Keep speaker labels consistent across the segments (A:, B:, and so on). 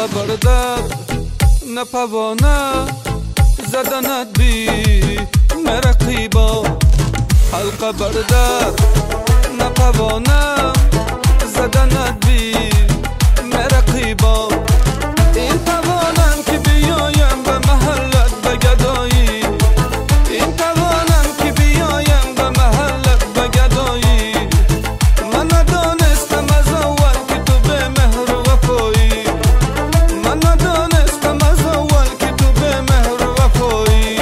A: بر درد نپوانه زدنت بی مرقیبا حلقه بر درد نپوانه زدنت بی مرقیبا این توانم که بیایم به محلت به گدایی این توانم که بیایم به محلت به گدایی من ندانستم از اول که تو به مهر و وفایی من ندانستم از اول که تو به مهر و وفایی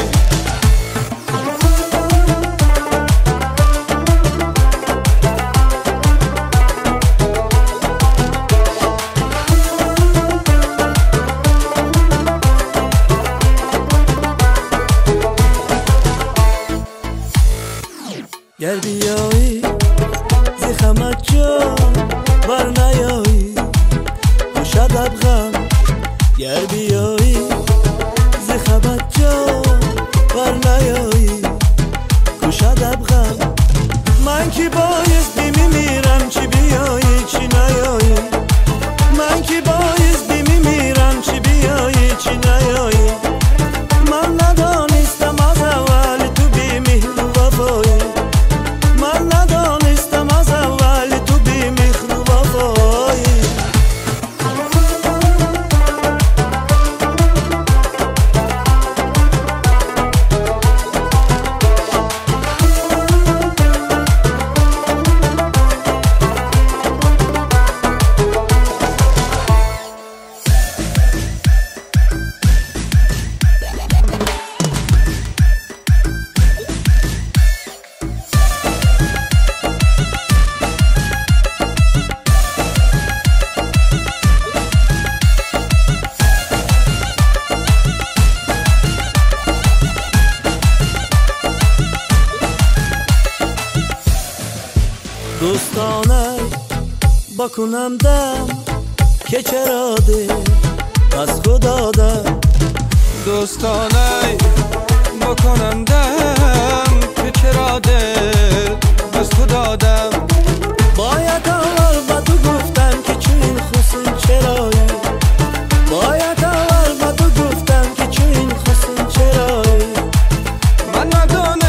B: گر بیایی زی خمت جان بر نیایی خوشد ابغم گر بیایی زی خمت جان بر نیایی خوشد ابغم من کی بایست میمیرم چی بیایی چی نیایی من کی بایست میمیرم چی بیایی چی نیایی من ندانستم از اول تو بی مهر و وفایی من ندانستم از اول تو بی مهر و وفایی دوستانه بکنم دم که چرا دل از خدا دم
A: دوستانه بکنم دم که چرا دل از خدا دم
B: باید اول با تو گفتم که چون این خسن چرایی باید اول با تو گفتم که چون این خسن چرایی
A: من ندانم